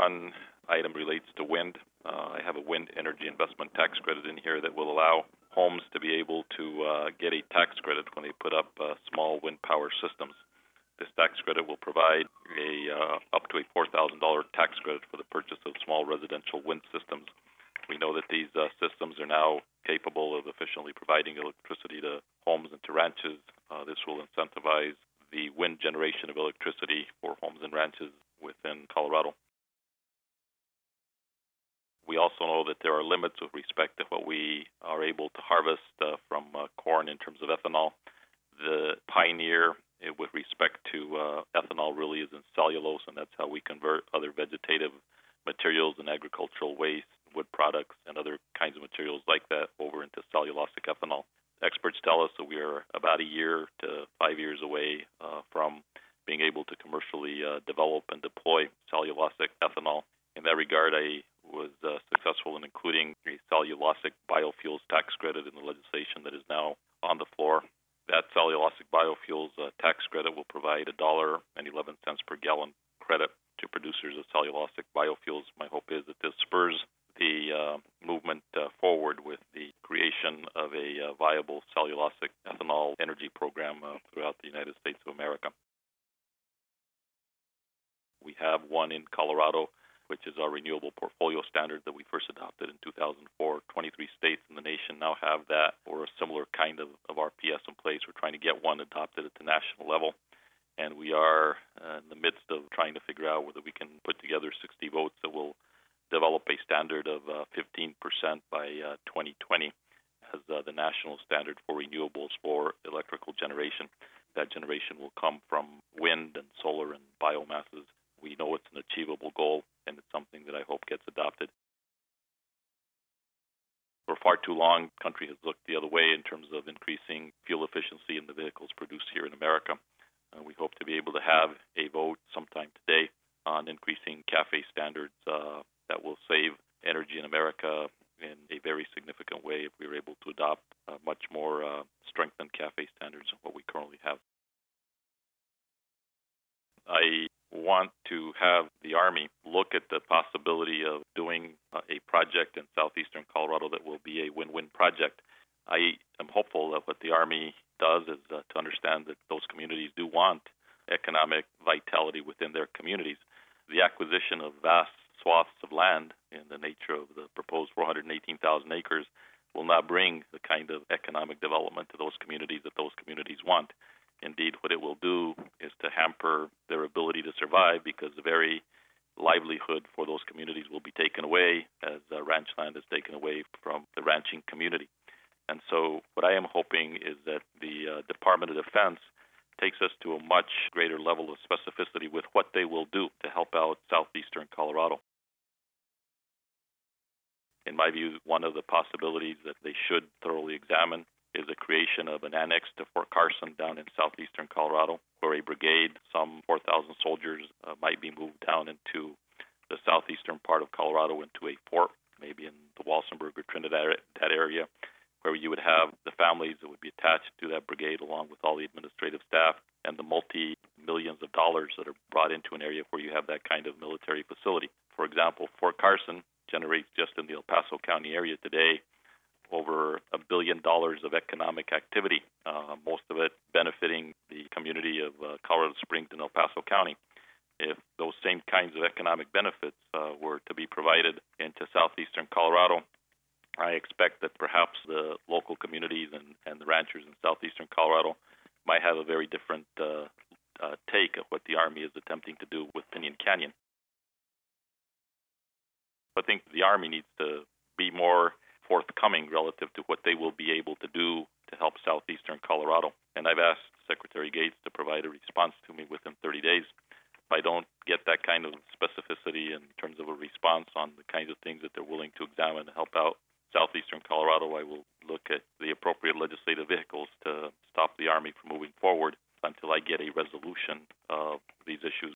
one item relates to wind. I have a wind energy investment tax credit in here that will allow homes to be able to get a tax credit when they put up small wind power systems. This tax credit will provide up to a $4,000 tax credit for the purchase of small residential wind systems. We know that these systems are now capable of efficiently providing electricity to homes and to ranches. This will incentivize the wind generation of electricity for homes and ranches within Colorado. We also know that there are limits with respect to what we are able to harvest from corn in terms of ethanol. The pioneer with respect to ethanol really is in cellulose, and that's how we convert other vegetative materials and agricultural waste, wood products, and other kinds of materials like that over into cellulosic ethanol. Experts tell us that we are about a year to 5 years away from being able to commercially develop and deploy cellulosic ethanol. In that regard, I was successful in including a cellulosic biofuels tax credit in the legislation that is now on the floor. That cellulosic biofuels tax credit will provide $1.11 per gallon credit to producers of cellulosic biofuels. My hope is that this spurs the movement forward with the creation of a viable cellulosic ethanol energy program throughout the United States of America. We have one in Colorado, which is our renewable portfolio standard that we first adopted in 2004. 23 states in the nation now have that or a similar kind of RPS in place. We're trying to get one adopted at the national level, and we are in the midst of trying to figure out whether we can put together 60 votes that will develop a standard of 15% by 2020 as the national standard for renewables for electrical generation. That generation will come from wind and solar and biomasses. We know it's an achievable goal, and it's something that I hope gets adopted. For far too long, the country has looked the other way in terms of increasing fuel efficiency in the vehicles produced here in America. We hope to be able to have a vote sometime today on increasing CAFE standards that will save energy in America in a very significant way if we are able to adopt much more strengthened CAFE standards than what we currently have. I want to have the Army look at the possibility of doing a project in southeastern Colorado that will be a win-win project. I am hopeful that what the Army does is to understand that those communities do want economic vitality within their communities. The acquisition of vast swaths of land in the nature of the proposed 418,000 acres will not bring the kind of economic development to those communities that those communities want. Indeed, what it will do is to hamper their ability to survive because the very livelihood for those communities will be taken away as ranch land is taken away from the ranching community. And so what I am hoping is that the Department of Defense takes us to a much greater level of specificity with what they will do to help out southeastern Colorado. In my view, one of the possibilities that they should thoroughly examine is the creation of an annex to Fort Carson down in southeastern Colorado, where a brigade, some 4,000 soldiers, might be moved down into the southeastern part of Colorado into a fort, maybe in the Walsenburg or Trinidad that area, where you would have the families that would be attached to that brigade along with all the administrative staff and the multi-millions of dollars that are brought into an area where you have that kind of military facility. For example, Fort Carson generates just in the El Paso County area today over $1 billion of economic activity, most of it benefiting the community of Colorado Springs and El Paso County. If those same kinds of economic benefits were to be provided into southeastern Colorado, I expect that perhaps the local communities and the ranchers in southeastern Colorado might have a very different take of what the Army is attempting to do with Pinyon Canyon. I think the Army needs to be more forthcoming relative to what they will be able to do to help southeastern Colorado. And I've asked Secretary Gates to provide a response to me within 30 days. If I don't get that kind of specificity in terms of a response on the kinds of things that they're willing to examine to help out southeastern Colorado, I will look at the appropriate legislative vehicles to stop the Army from moving forward until I get a resolution of these issues.